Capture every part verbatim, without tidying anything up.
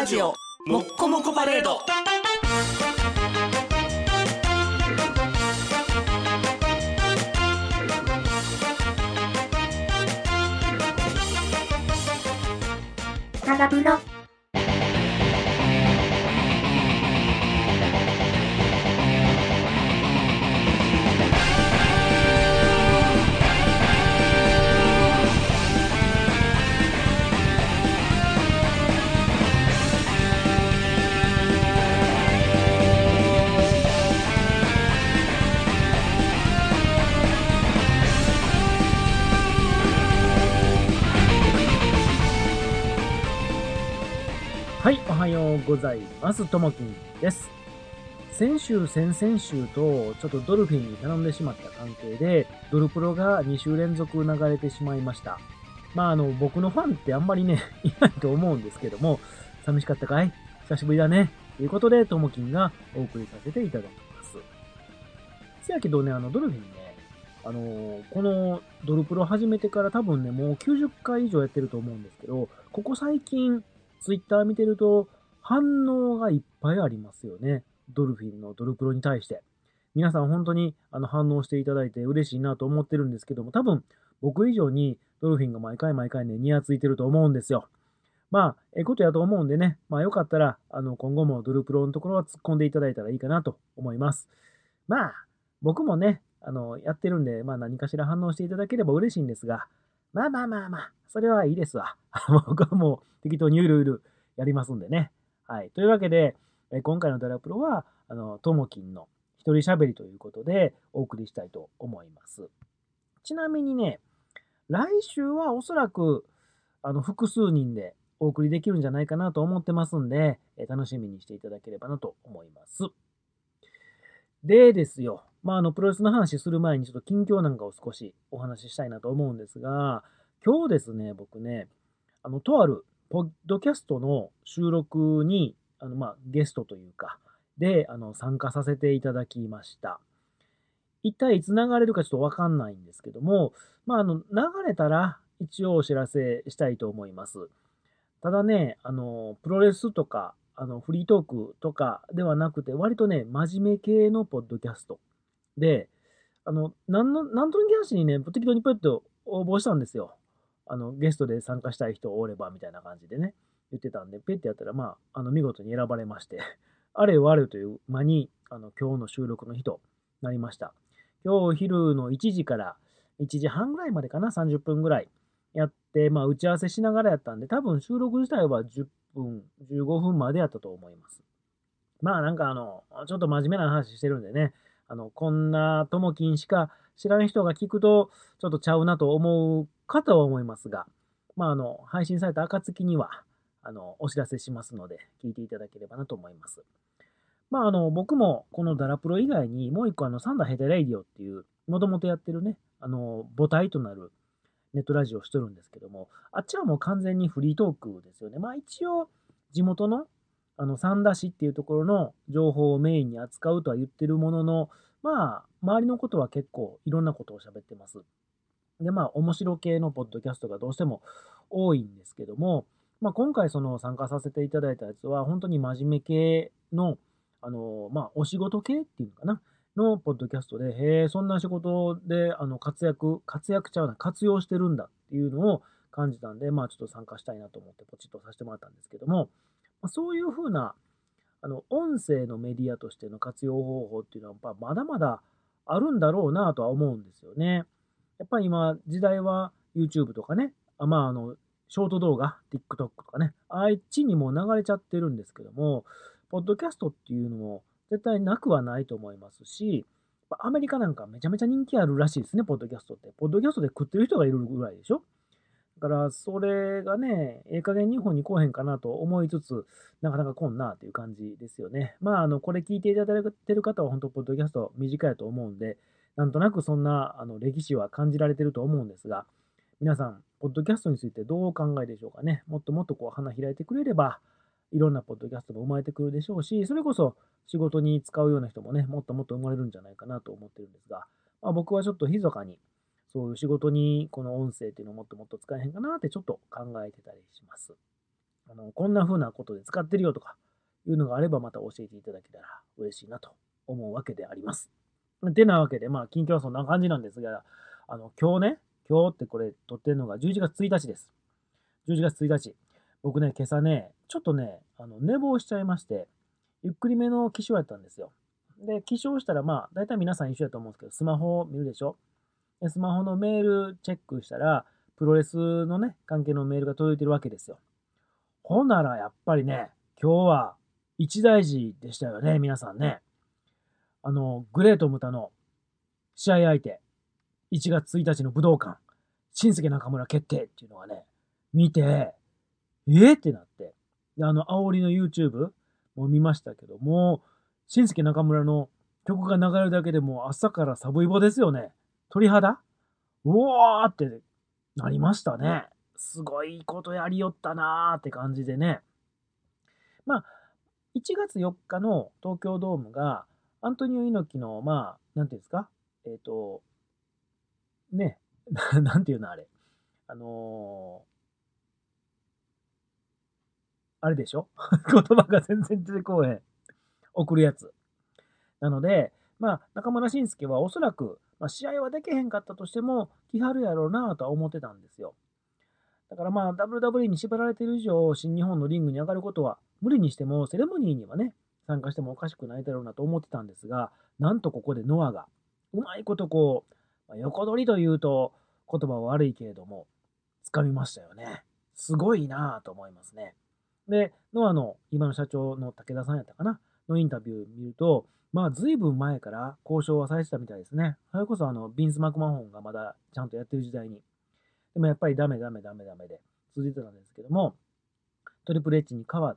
ジオもっこもこパレード。 タガプロ。 はい、おはようございます。ともきんです。先週、先々週と、ちょっとドルフィンに頼んでしまった関係で、ドルプロがに週連続流れてしまいました。まあ、あの、僕のファンってあんまりね、いないと思うんですけども、寂しかったかい？久しぶりだね。ということで、ともきんがお送りさせていただきます。せやけどね、あの、ドルフィンね、あの、このドルプロ始めてから多分ね、もうきゅうじゅっかい以上やってると思うんですけど、ここ最近、ツイッター見てると、反応がいっぱいありますよね。ドルフィンのドルプロに対して。皆さん本当にあの反応していただいて嬉しいなと思ってるんですけども、多分僕以上にドルフィンが毎回毎回ね、ニヤついてると思うんですよ。まあ、ええことやと思うんでね、まあよかったら、あの、今後もドルプロのところは突っ込んでいただいたらいいかなと思います。まあ、僕もね、あの、やってるんで、まあ何かしら反応していただければ嬉しいんですが、まあまあまあまあ、それはいいですわ。僕はもう適当にゆるゆるやりますんでね。はい。というわけで、え今回のダラプロは、あの、ともきんの一人喋りということでお送りしたいと思います。ちなみにね、来週はおそらく、あの、複数人でお送りできるんじゃないかなと思ってますんで、え楽しみにしていただければなと思います。でですよ。まあ、あの、プロレスの話する前にちょっと近況なんかを少しお話ししたいなと思うんですが、今日ですね、僕ね、あの、とあるポッドキャストの収録に、あの、まあ、ゲストというか、で、あの、参加させていただきました。一体いつ流れるかちょっとわかんないんですけども、まあ、あの、流れたら一応お知らせしたいと思います。ただね、あの、プロレスとか、あの、フリートークとかではなくて、割とね、真面目系のポッドキャストで、あの、なんの、なんとなき話にね、適当にポッと応募したんですよ。あの、ゲストで参加したい人おれば、みたいな感じでね、言ってたんで、ペッてやったら、まあ、あの、見事に選ばれまして、あれよあれよという間に、あの、今日の収録の日となりました。今日昼のいちじからいちじはんぐらいまでかな、さんじゅっぷんぐらいやって、まあ、打ち合わせしながらやったんで、多分収録自体はじゅっぷん、じゅうごふんまでやったと思います。まあなんかあの、ちょっと真面目な話してるんでね、あの、こんなともきんしか知らん人が聞くと、ちょっとちゃうなと思うかとは思いますが、まああの、配信された暁には、あの、お知らせしますので、聞いていただければなと思います。まああの、僕もこのダラプロ以外にもう一個あの、サンダーヘテレイディオっていう、もともとやってるね、あの、母体となるネットラジオをしてるんですけども、あっちはもう完全にフリートークですよね。まあ一応、地元の、あの、三田市っていうところの情報をメインに扱うとは言ってるものの、まあ、周りのことは結構いろんなことを喋ってます。で、まあ、面白系のポッドキャストがどうしても多いんですけども、まあ、今回その参加させていただいたやつは、本当に真面目系の、あの、まあ、お仕事系っていうのかな、のポッドキャストで、へえ、そんな仕事で、あの、活躍、活躍ちゃうな、活用してるんだっていうのを感じたんで、まあ、ちょっと参加したいなと思ってポチッとさせてもらったんですけども、まあ、そういうふうな、あの、音声のメディアとしての活用方法っていうのは、まあまだまだあるんだろうなとは思うんですよね。やっぱり今、時代は YouTube とかね、あまあ、あの、ショート動画、TikTok とかね、あっちにも流れちゃってるんですけども、ポッドキャストっていうのも絶対なくはないと思いますし、アメリカなんかめちゃめちゃ人気あるらしいですね、ポッドキャストって。ポッドキャストで食ってる人がいるぐらいでしょ。だから、それがね、ええ加減日本に来へんかなと思いつつ、なかなか来んなっていう感じですよね。まあ、あの、これ聞いていただいてる方は本当、ポッドキャスト短いと思うんで、なんとなくそんな、あの、歴史は感じられてると思うんですが、皆さん、ポッドキャストについてどうお考えでしょうかね。もっともっとこう、花開いてくれれば、いろんなポッドキャストも生まれてくるでしょうし、それこそ仕事に使うような人もね、もっともっと生まれるんじゃないかなと思ってるんですが、まあ、僕はちょっと密かに、そういう仕事にこの音声っていうのをもっともっと使えへんかなってちょっと考えてたりします。 あの、こんな風なことで使ってるよとかいうのがあればまた教えていただけたら嬉しいなと思うわけであります。てなわけで、まあ、近況はそんな感じなんですが、あの、今日ね、今日ってこれ撮ってるのがじゅういちがつついたちです。じゅういちがつついたち。僕ね、今朝ね、ちょっとね、あの、寝坊しちゃいまして、ゆっくりめの起床やったんですよ。で、起床したら、まあ、大体皆さん一緒やと思うんですけど、スマホを見るでしょ。で、スマホのメールチェックしたら、プロレスのね、関係のメールが届いてるわけですよ。ほんなら、やっぱりね、今日は一大事でしたよね、皆さんね。あの、グレートムタの試合相手、いちがつついたちの武道館、新助中村決定っていうのがね、見て、えー、ってなって。で、あの、煽りの YouTube も見ましたけども、新助中村の曲が流れるだけでもう朝からサブイボですよね。鳥肌うおーってなりましたね。すごいことやりよったなーって感じでね。まあ、いちがつよっかの東京ドームが、アントニオ猪木の、まあ、なんていうんですか、えっ、と、ね、なんていうのあれ。あのーあれでしょ言葉が全然出てこうへん。送るやつ。なので、まあ、中村慎介はおそらく、まあ、試合はできへんかったとしても、来はるやろうなとは思ってたんですよ。だからまあ、ダブリューダブリューイー に縛られている以上、新日本のリングに上がることは無理にしても、セレモニーにはね、参加してもおかしくないだろうなと思ってたんですが、なんとここでノアが、うまいことこう、まあ、横取りというと言葉は悪いけれども、掴みましたよね。すごいなぁと思いますね。で、ノアの今の社長の武田さんやったかなのインタビュー見ると、まあ、ずいぶん前から交渉はされてたみたいですね。それこそあの、ビンス・マクマホンがまだちゃんとやってる時代に。でもやっぱりダメダメダメダメで続いてたんですけども、トリプル H に変わって、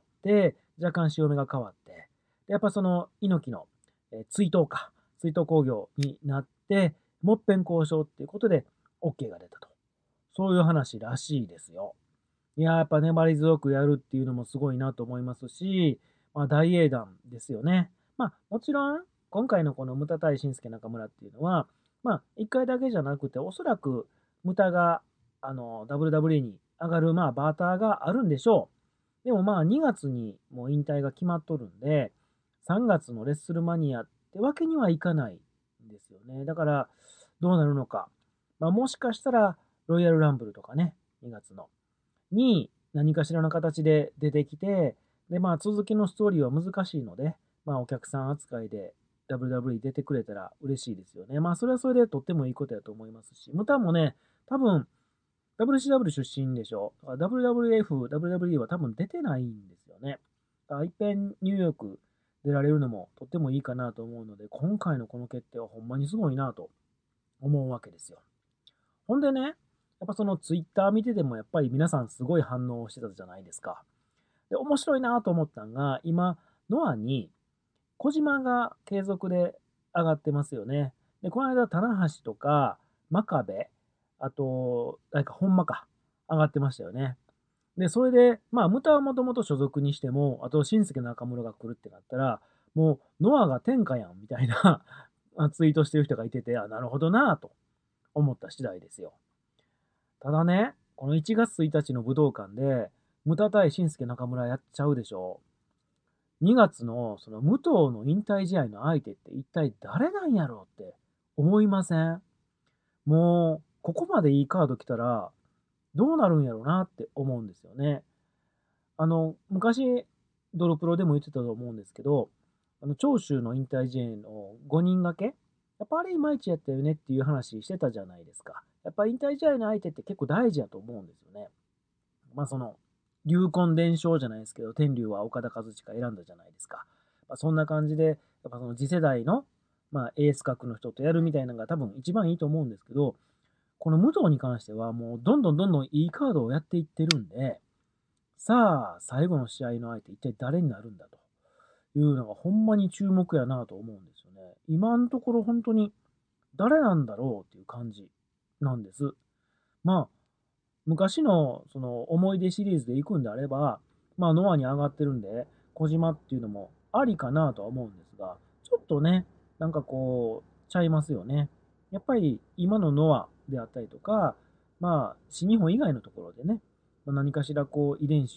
若干潮目が変わって、でやっぱその猪木の、えー追悼か、追悼興行になって、もっぺん交渉っていうことで OK が出たと。そういう話らしいですよ。いや、やっぱ粘り強くやるっていうのもすごいなと思いますし、まあ、大英断ですよね。まあ、もちろん、今回のこのムタ対新助中村っていうのは、まあ、一回だけじゃなくて、おそらく、ムタが、あの、ダブリューダブリューイー に上がる、まあ、バーターがあるんでしょう。でもまあ、にがつにもう引退が決まっとるんで、さんがつのレッスルマニアってわけにはいかないんですよね。だから、どうなるのか。まあ、もしかしたら、ロイヤルランブルとかね、にがつの。に何かしらの形で出てきて、で、まあ続きのストーリーは難しいので、まあお客さん扱いで ダブリューダブリューイー 出てくれたら嬉しいですよね。まあそれはそれでとってもいいことだと思いますし、ムタもね、多分 ダブリューシーダブリュー 出身でしょ。ダブリューダブリューエフ、ダブリューダブリューイー は多分出てないんですよね。だからいっぺんニューヨーク出られるのもとってもいいかなと思うので、今回のこの決定はほんまにすごいなと思うわけですよ。ほんでね、やっぱそのツイッター見ててもやっぱり皆さんすごい反応をしてたじゃないですか。で、面白いなと思ったのが、今、ノアに小島が継続で上がってますよね。で、この間、棚橋とか、真壁、あと、誰か、本間か、上がってましたよね。で、それで、まあ、ムタはもともと所属にしても、あと、新助中村が来るってなったら、もう、ノアが天下やん、みたいなツイートしてる人がいてて、あ、なるほどなと思った次第ですよ。ただね、このいちがつついたちの武道館で、ムタ対新助中村やっちゃうでしょ。にがつのその武藤の引退試合の相手って一体誰なんやろうって思いません？もう、ここまでいいカード来たら、どうなるんやろうなって思うんですよね。あの、昔、ドロプロでも言ってたと思うんですけど、あの、長州の引退試合のごにん掛けやっぱあれいまいちやったよねっていう話してたじゃないですか。やっぱ引退試合の相手って結構大事やと思うんですよね。まあその、流魂伝承じゃないですけど、天竜は岡田和親選んだじゃないですか。まあ、そんな感じで、やっぱその次世代の、まあエース格の人とやるみたいなのが多分一番いいと思うんですけど、この武藤に関してはもうどんどんどんどんいいカードをやっていってるんで、さあ、最後の試合の相手一体誰になるんだというのがほんまに注目やなと思うんですよね。今のところ本当に誰なんだろうっていう感じなんです。まあ、昔のその思い出シリーズで行くんであれば、まあノアに上がってるんで、小島っていうのもありかなとは思うんですが、ちょっとね、なんかこう、ちゃいますよね。やっぱり今のノアであったりとか、まあ、新日本以外のところでね、まあ何かしらこう遺伝子を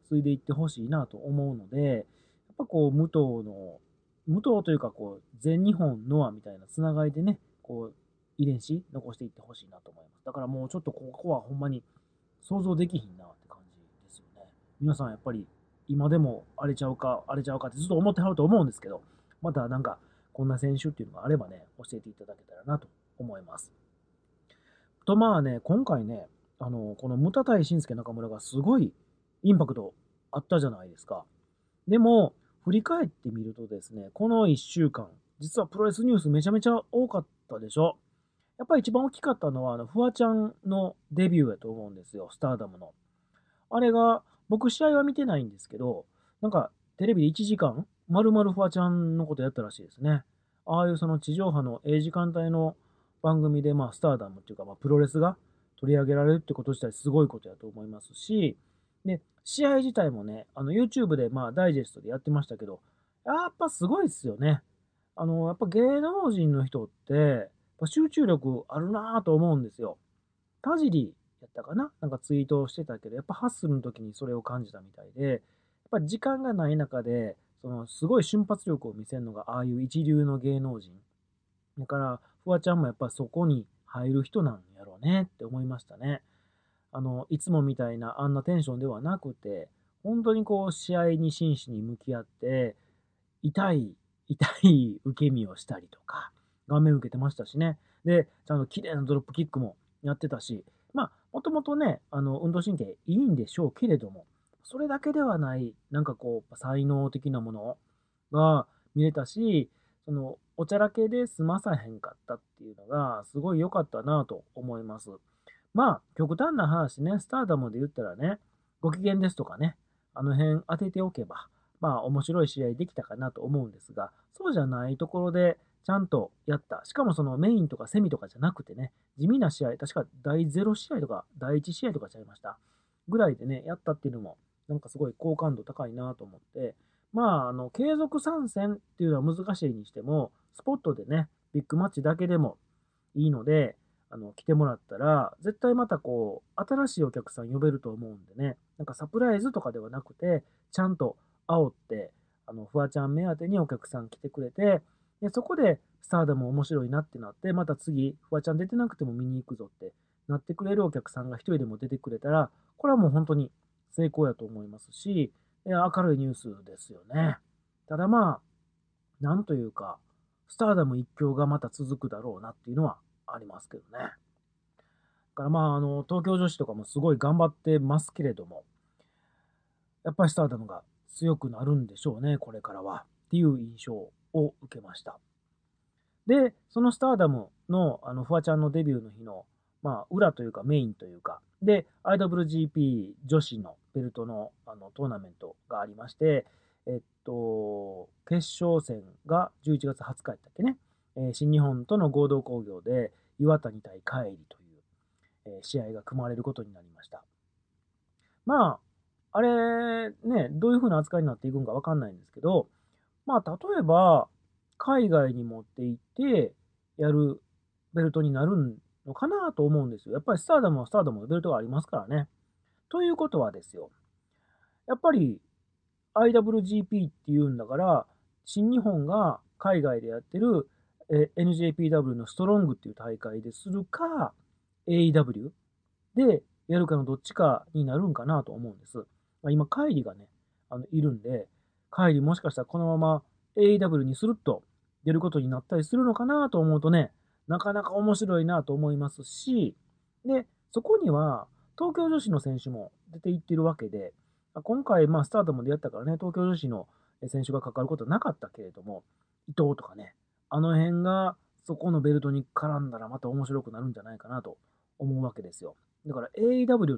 継いでいってほしいなと思うので、やっぱこう、武藤の、武藤というかこう、全日本ノアみたいなつながりでね、こう、遺伝子残していってほしいなと思います。だからもうちょっとここはほんまに想像できひんなって感じですよね。皆さんやっぱり今でも荒れちゃうか、荒れちゃうかってずっと思ってはると思うんですけど、またなんかこんな選手っていうのがあればね、教えていただけたらなと思います。とまあね、今回ね、あの、このムタ対新助中村がすごいインパクトあったじゃないですか。でも、振り返ってみるとですね、このいっしゅうかん、実はプロレスニュースめちゃめちゃ多かったでしょ。やっぱり一番大きかったのは、あの、フワちゃんのデビューやと思うんですよ、スターダムの。あれが、僕試合は見てないんですけど、なんかテレビでいちじかん、まるまるフワちゃんのことやったらしいですね。ああいうその地上波の A 時間帯の番組で、まあ、スターダムっていうか、まあ、プロレスが取り上げられるってこと自体すごいことやと思いますし、で、試合自体もね、あの、YouTube で、まあ、ダイジェストでやってましたけど、やっぱすごいっすよね。あの、やっぱ芸能人の人って、やっぱ集中力あるなぁと思うんですよ。田尻やったかななんかツイートをしてたけど、やっぱハッスルの時にそれを感じたみたいで、やっぱ時間がない中で、そのすごい瞬発力を見せるのがああいう一流の芸能人。だから、フワちゃんもやっぱそこに入る人なんやろうねって思いましたね。あの、いつもみたいなあんなテンションではなくて、本当にこう試合に真摯に向き合って、痛い、痛い受け身をしたりとか、顔面受けてましたしね。で、ちゃんと綺麗なドロップキックもやってたし、まあ、もともとね、あの、運動神経いいんでしょうけれども、それだけではない、なんかこう、才能的なものが見れたし、その、おちゃらけで済まさへんかったっていうのが、すごい良かったなと思います。まあ、極端な話ね、スターダムで言ったらね、ご機嫌ですとかね、あの辺当てておけば、まあ面白い試合できたかなと思うんですが、そうじゃないところでちゃんとやった。しかもそのメインとかセミとかじゃなくてね、地味な試合、確かだいゼロ試合とかだいいち試合とかちゃいました。ぐらいでね、やったっていうのも、なんかすごい好感度高いなと思って、まあ、あの、継続参戦っていうのは難しいにしても、スポットでね、ビッグマッチだけでもいいので、あの、来てもらったら、絶対またこう、新しいお客さん呼べると思うんでね、なんかサプライズとかではなくて、ちゃんと煽って、あの、フワちゃん目当てにお客さん来てくれて、で、そこでスターでも面白いなってなって、また次、フワちゃん出てなくても見に行くぞってなってくれるお客さんが一人でも出てくれたら、これはもう本当に成功やと思いますし、明るいニュースですよね。ただまあ、なんというか、スターダム一強がまた続くだろうなっていうのはありますけどね。だからまあ、あの、東京女子とかもすごい頑張ってますけれども、やっぱりスターダムが強くなるんでしょうね、これからは。っていう印象を受けました。で、そのスターダムの、あの、フワちゃんのデビューの日の、まあ、裏というかメインというか、で、アイダブリュージーピー 女子のベルトのあのトーナメントがありまして、えっと、決勝戦がじゅういちがつはつかやったっけね、えー新日本との合同興行で、岩谷対帰りという、えー試合が組まれることになりました。まあ、あれ、ね、どういう風な扱いになっていくんかわかんないんですけど、まあ、例えば、海外に持って行ってやるベルトになるのかなと思うんですよ。やっぱりスターダムはスターダムのベルトがありますからね。ということはですよ。やっぱり アイダブリュージーピー っていうんだから、新日本が海外でやってるえ エヌジェーピーダブリュー のストロングっていう大会でするか、エーイーダブリュー でやるかのどっちかになるんかなと思うんです。まあ、今、カイリがね、あのいるんで、カイリもしかしたらこのまま エーイーダブリュー にすると出ることになったりするのかなと思うとね、なかなか面白いなと思いますし、で、そこには東京女子の選手も出ていってるわけで、今回、まあ、スタートまでやったからね、東京女子の選手が関わることはなかったけれども、伊藤とかね、あの辺がそこのベルトに絡んだらまた面白くなるんじゃないかなと思うわけですよ。だから エーイーダブリュー って、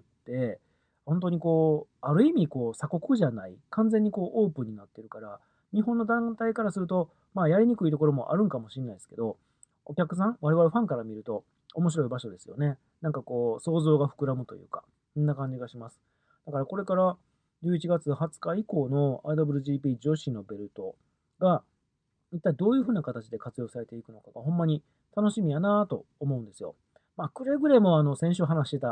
本当にこう、ある意味こう鎖国じゃない、完全にこうオープンになってるから、日本の団体からすると、まあやりにくいところもあるんかもしれないですけど、お客さん、我々ファンから見ると面白い場所ですよね。なんかこう、想像が膨らむというか、そんな感じがします。だからこれからじゅういちがつはつか以降の アイダブリュージーピー 女子のベルトが、一体どういうふうな形で活用されていくのかが、ほんまに楽しみやなと思うんですよ。まあ、くれぐれもあの、先週話してた、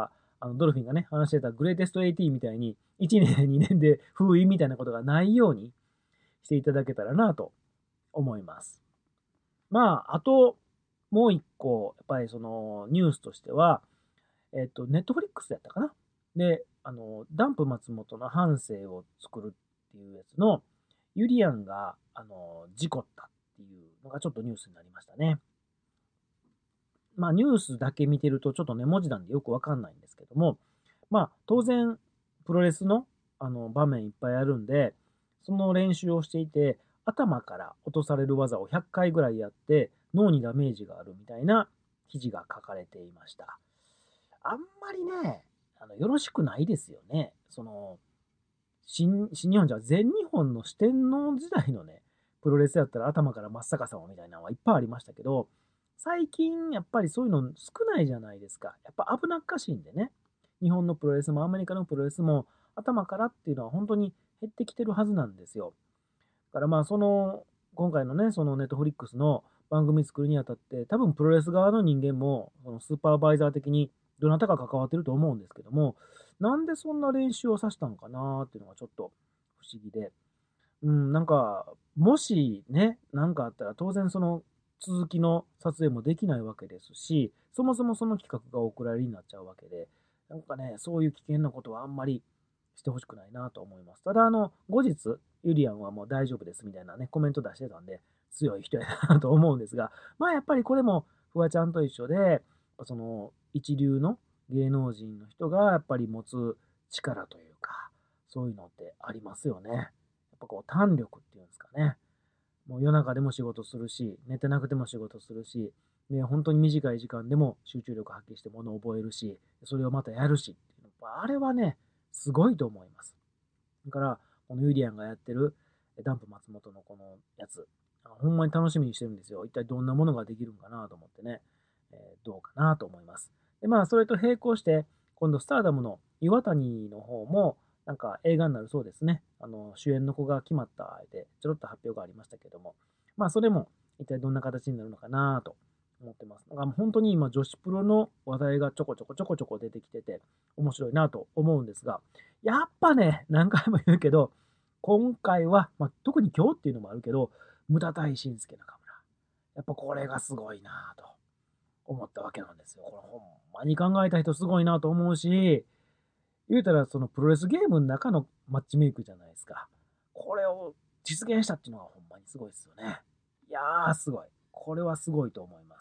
あのドルフィンがね、話してたグレイテストはちじゅうみたいに、いちねん、にねんで封印みたいなことがないようにしていただけたらなと思います。まあ、あと、もう一個、やっぱりそのニュースとしては、えっと、ネットフリックスやったかな。で、あの、ダンプ松本の半生を作るっていうやつの、ユリアンが、あの、事故ったっていうのがちょっとニュースになりましたね。まあ、ニュースだけ見てるとちょっとね、文字なんでよくわかんないんですけども、まあ、当然、プロレスの、あの、場面いっぱいあるんで、その練習をしていて、頭から落とされる技をひゃっかいぐらいやって、脳にダメージがあるみたいな記事が書かれていました。あんまりね、あの、よろしくないですよね。その、新、新日本じゃ全日本の四天王時代のね、プロレスやったら頭から真っ逆さまみたいなのはいっぱいありましたけど、最近やっぱりそういうの少ないじゃないですか。やっぱ危なっかしいんでね。日本のプロレスもアメリカのプロレスも頭からっていうのは本当に減ってきてるはずなんですよ。だからまあその、今回のね、そのネットフリックスの番組作るにあたって、多分プロレス側の人間も、そのスーパーバイザー的にどなたか関わってると思うんですけども、なんでそんな練習をさせたのかなっていうのがちょっと不思議で、うん、なんか、もしね、なんかあったら当然その続きの撮影もできないわけですし、そもそもその企画がお蔵入りになっちゃうわけで、なんかね、そういう危険なことはあんまりしてほしくないなと思います。ただ、あの、後日、ユリアンはもう大丈夫ですみたいなね、コメント出してたんで、強い人やなと思うんですが、まあやっぱりこれもフワちゃんと一緒で、その一流の芸能人の人がやっぱり持つ力というか、そういうのってありますよね。やっぱこう胆力っていうんですかね。もう夜中でも仕事するし、寝てなくても仕事するし、ね、本当に短い時間でも集中力発揮して物を覚えるし、それをまたやるしっていうの、あれはね、すごいと思います。だから、このユリアンがやってるダンプ松本のこのやつ、ほんまに楽しみにしてるんですよ。一体どんなものができるんかなと思ってね、えーどうかなと思います。で、まあ、それと並行して、今度、スターダムの岩谷の方も、なんか映画になるそうですね。あの、主演の子が決まったで、ちょろっと発表がありましたけども、まあ、それも一体どんな形になるのかなと思ってます。だから本当に今、女子プロの話題がちょこちょこちょこちょこ出てきてて、面白いなと思うんですが、やっぱね、何回も言うけど、今回は、まあ、特に今日っていうのもあるけど、無駄対新助中村。やっぱこれがすごいなと思ったわけなんですよ。これほんまに考えた人すごいなと思うし、言うたらそのプロレスゲームの中のマッチメイクじゃないですか。これを実現したっていうのがほんまにすごいですよね。いやー、すごい。これはすごいと思います。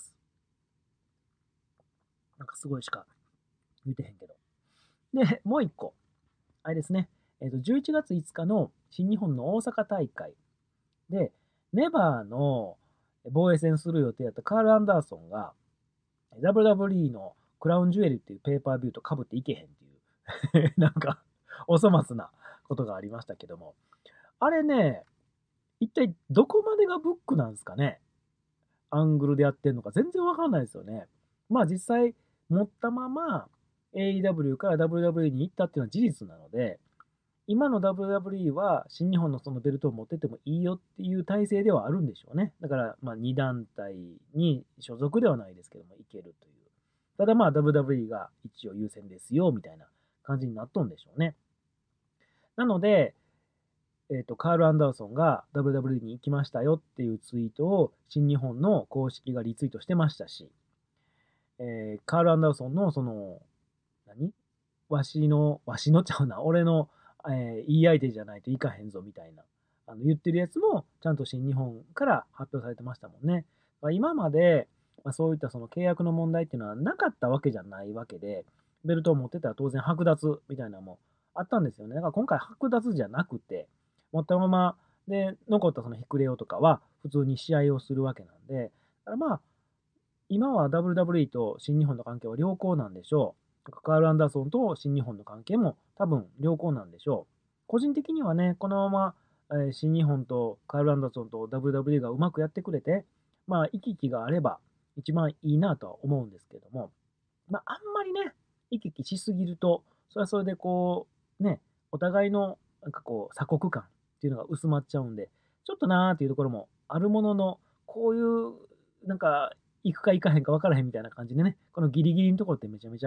なんかすごいしか言うてへんけど。で、もう一個。あれですね。えっ、と、じゅういちがついつかの新日本の大阪大会で、ネバーの防衛戦する予定だったカール・アンダーソンが ダブリューダブリューイー のクラウンジュエルっていうペーパービューと被っていけへんっていうなんか、お粗末なことがありましたけども。あれね、一体どこまでがブックなんですかね。アングルでやってんのか全然わかんないですよね。まあ実際持ったまま エーイーダブリュー から ダブリューダブリューイー に行ったっていうのは事実なので、今の ダブリューダブリューイー は新日本のそのベルトを持ってってもいいよっていう体制ではあるんでしょうね。だから、まあに団体に所属ではないですけども、いけるという。ただまあ ダブリューダブリューイー が一応優先ですよ、みたいな感じになっとんでしょうね。なので、えっと、カール・アンダーソンが ダブリューダブリューイー に行きましたよっていうツイートを新日本の公式がリツイートしてましたし、えーカール・アンダーソンのその、何わしの、わしのちゃうな、俺の、えー言い相手じゃないといかへんぞみたいな、あの言ってるやつもちゃんと新日本から発表されてましたもんね。まあ、今まで、まあ、そういったその契約の問題っていうのはなかったわけじゃないわけで、ベルトを持ってたら当然剥奪みたいなのもあったんですよね。だから今回剥奪じゃなくて、持ったままで残ったそのヒクレオとかは普通に試合をするわけなんで、だからまあ、今は ダブリューダブリューイー と新日本の関係は良好なんでしょう。カール・アンダーソンと新日本の関係も多分良好なんでしょう。個人的にはね、このまま、えー新日本とカール・アンダーソンと ダブリューダブリューイー がうまくやってくれて、まあ、行き来があれば一番いいなとは思うんですけども、まあ、あんまりね、行き来しすぎると、それはそれでこう、ね、お互いの、なんかこう、鎖国感っていうのが薄まっちゃうんで、ちょっとなーっていうところもあるものの、こういう、なんか、行くか行かへんか分からへんみたいな感じでね、このギリギリのところってめちゃめちゃ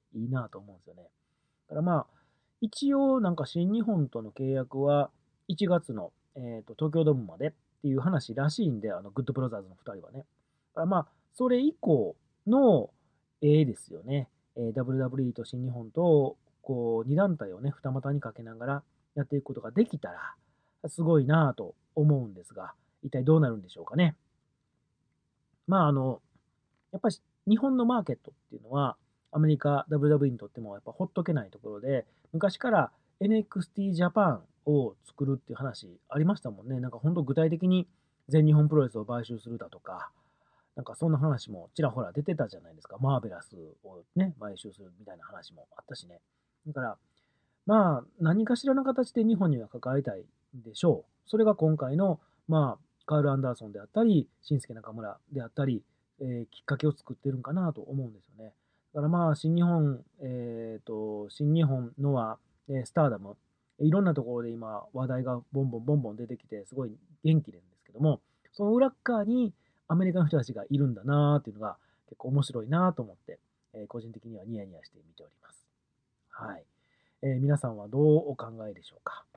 いいなと思うんですよね。だからまあ、一応なんか新日本との契約はいちがつの、えーと東京ドームまでっていう話らしいんで、あのグッドブラザーズのふたりはね。だからまあ、それ以降の絵ですよね。えー ダブリューダブリューイー と新日本とこうに団体をね、二股にかけながらやっていくことができたら、すごいなぁと思うんですが、一体どうなるんでしょうかね。まああの、やっぱり日本のマーケットっていうのは、アメリカ ダブリューダブリューイー にとってもやっぱほっとけないところで、昔から エヌエックスティー ジャパンを作るっていう話ありましたもんね。なんか本当具体的に全日本プロレスを買収するだとか、なんかそんな話もちらほら出てたじゃないですか。マーベラスをね、買収するみたいな話もあったしね。だから、まあ、何かしらの形で日本には関わりたいんでしょう。それが今回の、まあ、カール・アンダーソンであったり、新助中村であったり、えーきっかけを作ってるんかなと思うんですよね。だからまあ、新日本、えっと、新日本のは、えースターダム、いろんなところで今話題がボンボンボンボン出てきて、すごい元気なんですけども、その裏っ側にアメリカの人たちがいるんだなーっていうのが結構面白いなと思って、えー個人的にはニヤニヤして見ております。はい。えー皆さんはどうお考えでしょうか。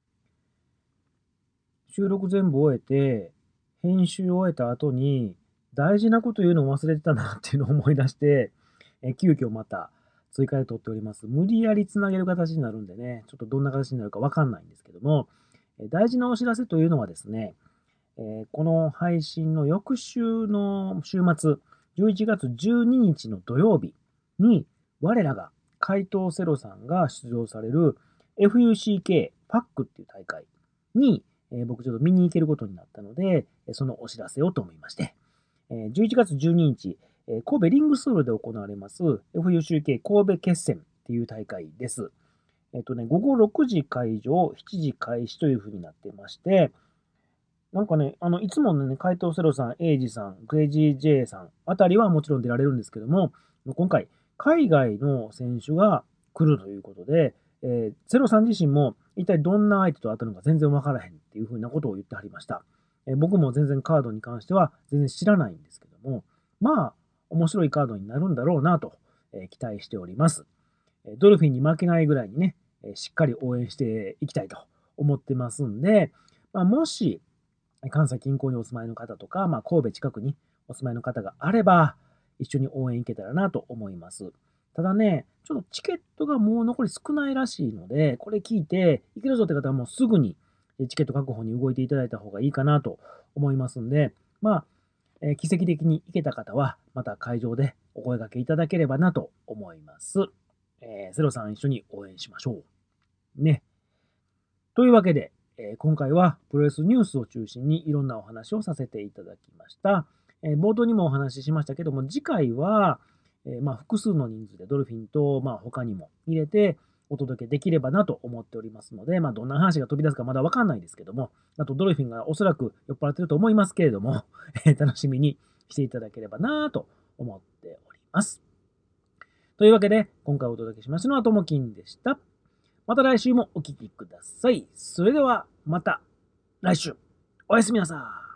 収録全部終えて、編集を終えた後に、大事なこと言うのを忘れてたなっていうのを思い出して、えー急遽また追加で撮っております。無理やりつなげる形になるんでね、ちょっとどんな形になるかわかんないんですけども、えー大事なお知らせというのはですね、えーこの配信の翌週の週末、じゅういちがつじゅうににちの土曜日に、我らが怪盗セロさんが出場される エフユーシーケー パックっていう大会に、えー僕ちょっと見に行けることになったので、えーそのお知らせをと思いまして、えーじゅういちがつじゅうににち、えー神戸リングスールで行われます エフユーシーケー 神戸決戦っていう大会です。えっとね、午後ろくじ会場、しちじ開始というふうになってまして、なんかね、あの、いつものね、怪盗セロさん、エイジさん、クレイジー J さんあたりはもちろん出られるんですけども、今回、海外の選手が来るということで、えーセロさん自身も一体どんな相手と当たるのか全然わからへんっていうふうなことを言ってはりました。えー僕も全然カードに関しては全然知らないんですけども、まあ、面白いカードになるんだろうなと、えー期待しております。えードルフィンに負けないぐらいにね、えーしっかり応援していきたいと思ってますんで、まあ、もし、関西近郊にお住まいの方とか、まあ、神戸近くにお住まいの方があれば、一緒に応援行けたらなと思います。ただね、ちょっとチケットがもう残り少ないらしいので、これ聞いて、行けるぞって方はもうすぐにチケット確保に動いていただいた方がいいかなと思いますんで、まあ、えー奇跡的に行けた方は、また会場でお声掛けいただければなと思います。えー、セロさん一緒に応援しましょう。ね。というわけで、えー今回はプロレスニュースを中心にいろんなお話をさせていただきました。えー冒頭にもお話ししましたけども、次回は、えーまあ、複数の人数でドルフィンと、まあ、他にも入れてお届けできればなと思っておりますので、まあ、どんな話が飛び出すかまだわかんないですけども、あとドルフィンがおそらく酔っ払ってると思いますけれども、えー楽しみにしていただければなと思っております。というわけで、今回お届けしましたのはともきんでした。また来週もお聴きください。それではまた来週。おやすみなさい。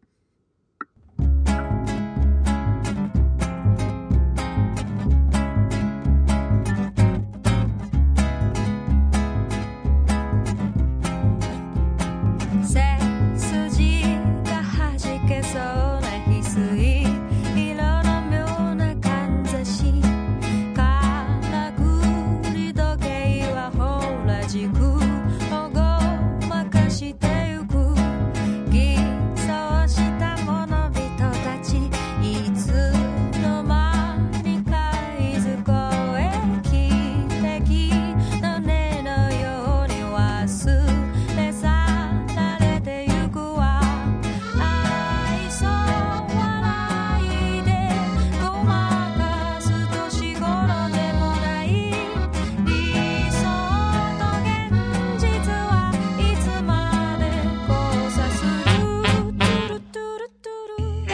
背筋がはじけそうな翡翠色の妙なかんざしからくり時計はほら軸をごまかしてゆく偽装した者々たちいつの間にかいずこへ汽笛の音のように忘れ去られてゆくわ愛想笑いでごまかす年頃でもない理想と現実はいつまで交差するトゥルトゥルトゥル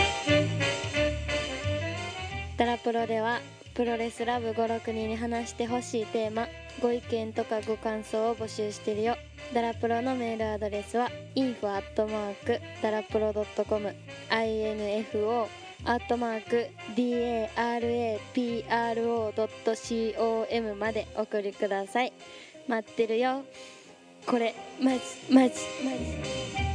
ダラプロではプロレスラブご、ろくにんに話してほしいテーマご意見とかご感想を募集してるよ。ダラプロのメールアドレスは インフォ アットマーク ダラプロ ドットコム インフォアットマーク ダラプロ ドット コム までお送りください。待ってるよ。これマジマジマジ